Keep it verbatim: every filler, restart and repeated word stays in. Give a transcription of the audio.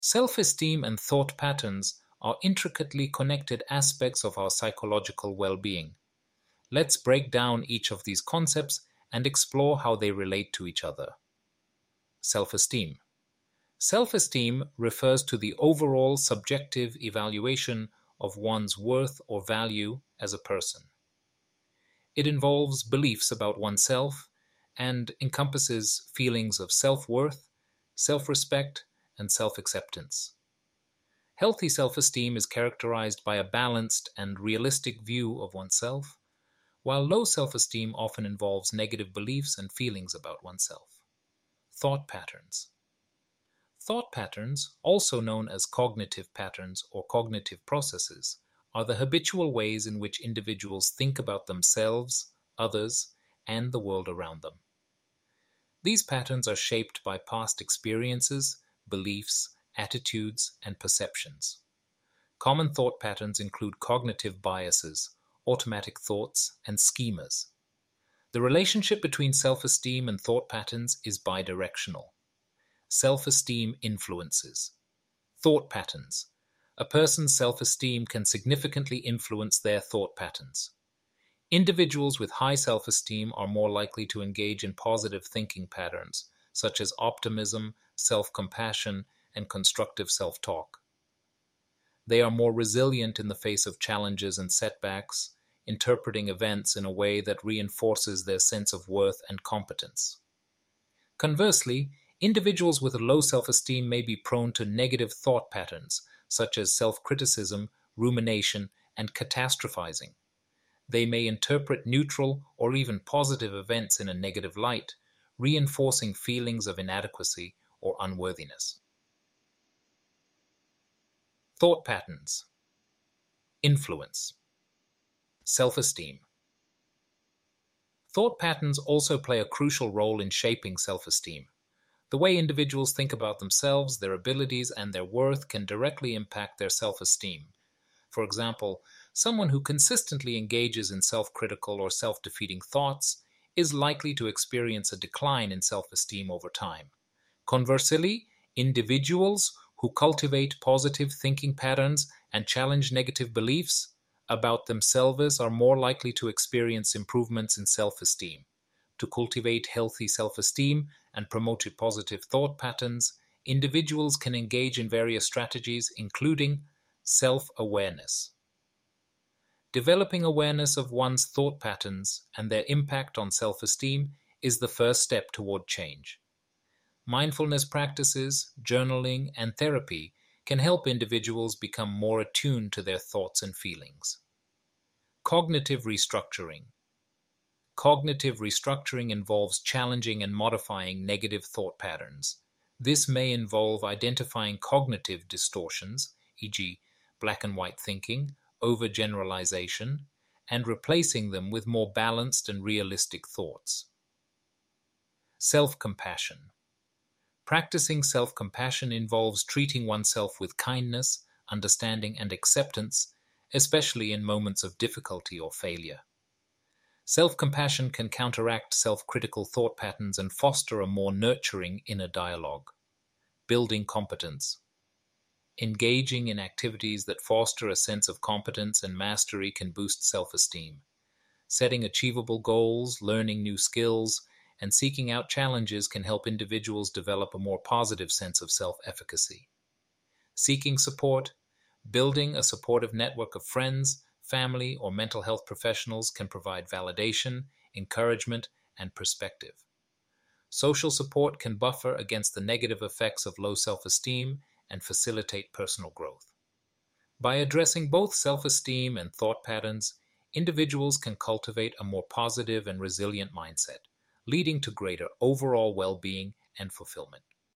Self-esteem and thought patterns are intricately connected aspects of our psychological well-being. Let's break down each of these concepts and explore how they relate to each other. Self-esteem. Self-esteem refers to the overall subjective evaluation of one's worth or value as a person. It involves beliefs about oneself and encompasses feelings of self-worth, self-respect, and self-acceptance. Healthy self-esteem is characterized by a balanced and realistic view of oneself, while low self-esteem often involves negative beliefs and feelings about oneself. Thought patterns. Thought patterns, also known as cognitive patterns or cognitive processes, are the habitual ways in which individuals think about themselves, others, and the world around them. These patterns are shaped by past experiences, beliefs, attitudes, and perceptions. Common thought patterns include cognitive biases, automatic thoughts, and schemas. The relationship between self-esteem and thought patterns is bidirectional. Self-esteem influences. Thought patterns. A person's self-esteem can significantly influence their thought patterns. Individuals with high self-esteem are more likely to engage in positive thinking patterns, such as optimism, self-compassion, and constructive self-talk. They are more resilient in the face of challenges and setbacks, interpreting events in a way that reinforces their sense of worth and competence. Conversely, individuals with a low self-esteem may be prone to negative thought patterns, such as self-criticism, rumination, and catastrophizing. They may interpret neutral or even positive events in a negative light, reinforcing feelings of inadequacy or unworthiness. Thought patterns. Influence. Self-esteem. Thought patterns also play a crucial role in shaping self-esteem. The way individuals think about themselves, their abilities, and their worth can directly impact their self-esteem. For example, someone who consistently engages in self-critical or self-defeating thoughts is likely to experience a decline in self-esteem over time. Conversely, individuals who cultivate positive thinking patterns and challenge negative beliefs about themselves are more likely to experience improvements in self-esteem. To cultivate healthy self-esteem and promote positive thought patterns, individuals can engage in various strategies, including self-awareness. Developing awareness of one's thought patterns and their impact on self-esteem is the first step toward change. Mindfulness practices, journaling, and therapy can help individuals become more attuned to their thoughts and feelings. Cognitive restructuring. Cognitive restructuring involves challenging and modifying negative thought patterns. This may involve identifying cognitive distortions, for example, black and white thinking, overgeneralization, and replacing them with more balanced and realistic thoughts. Self-compassion. Practicing self-compassion involves treating oneself with kindness, understanding, and acceptance, especially in moments of difficulty or failure. Self-compassion can counteract self-critical thought patterns and foster a more nurturing inner dialogue. Building competence. Engaging in activities that foster a sense of competence and mastery can boost self-esteem. Setting achievable goals, learning new skills, and seeking out challenges can help individuals develop a more positive sense of self-efficacy. Seeking support. Building a supportive network of friends, family, or mental health professionals can provide validation, encouragement, and perspective. Social support can buffer against the negative effects of low self-esteem and facilitate personal growth. By addressing both self-esteem and thought patterns, individuals can cultivate a more positive and resilient mindset, leading to greater overall well-being and fulfillment.